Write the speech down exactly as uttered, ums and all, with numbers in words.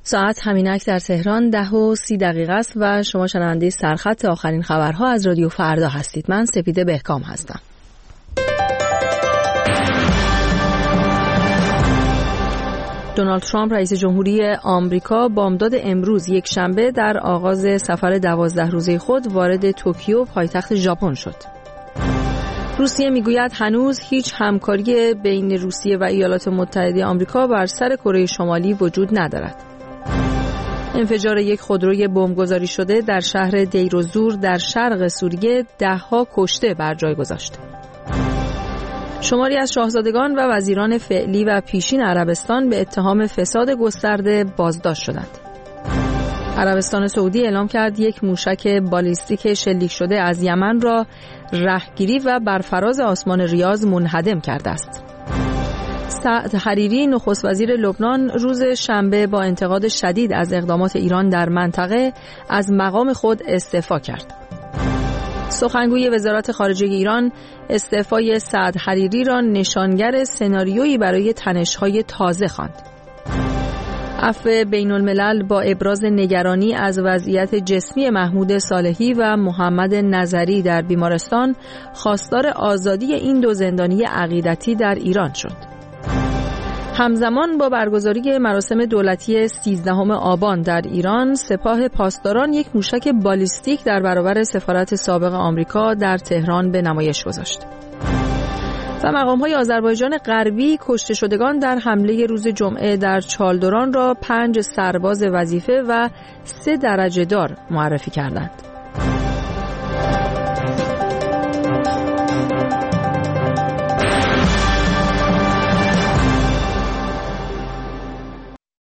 ساعت همینک در تهران ده و سی دقیقه است و شما شنونده سرخط آخرین خبرها از رادیو فردا هستید. من سپیده بهکام هستم. دونالد ترامپ رئیس جمهوری آمریکا بامداد امروز یک شنبه در آغاز سفر دوازده روزه خود وارد توکیو پایتخت ژاپن شد. روسیه میگوید هنوز هیچ همکاری بین روسیه و ایالات متحده آمریکا بر سر کره شمالی وجود ندارد. انفجار یک خودروی بمبگذاری شده در شهر دیروزور در شرق سوریه ده‌ها کشته بر جای گذاشت. شماری از شاهزادگان و وزیران فعلی و پیشین عربستان به اتهام فساد گسترده بازداشت شدند. عربستان سعودی اعلام کرد یک موشک بالیستیک شلیک شده از یمن را رهگیری و بر فراز آسمان ریاض منهدم کرده است. سعد حریری نخست وزیر لبنان روز شنبه با انتقاد شدید از اقدامات ایران در منطقه از مقام خود استعفا کرد. سخنگوی وزارت خارجه ایران استعفای سعد حریری را نشانگر سناریویی برای تنش‌های تازه خواند. عفو بین الملل با ابراز نگرانی از وضعیت جسمی محمود صالحی و محمد نظری در بیمارستان خواستار آزادی این دو زندانی عقیدتی در ایران شد. همزمان با برگزاری مراسم دولتی سیزدهم آبان در ایران، سپاه پاسداران یک موشک بالیستیک در برابر سفارت سابق آمریکا در تهران به نمایش گذاشت. و مقام‌های آذربایجان غربی کشته شدگان در حمله روز جمعه در چالدوران را پنج سرباز وظیفه و سه درجه دار معرفی کردند.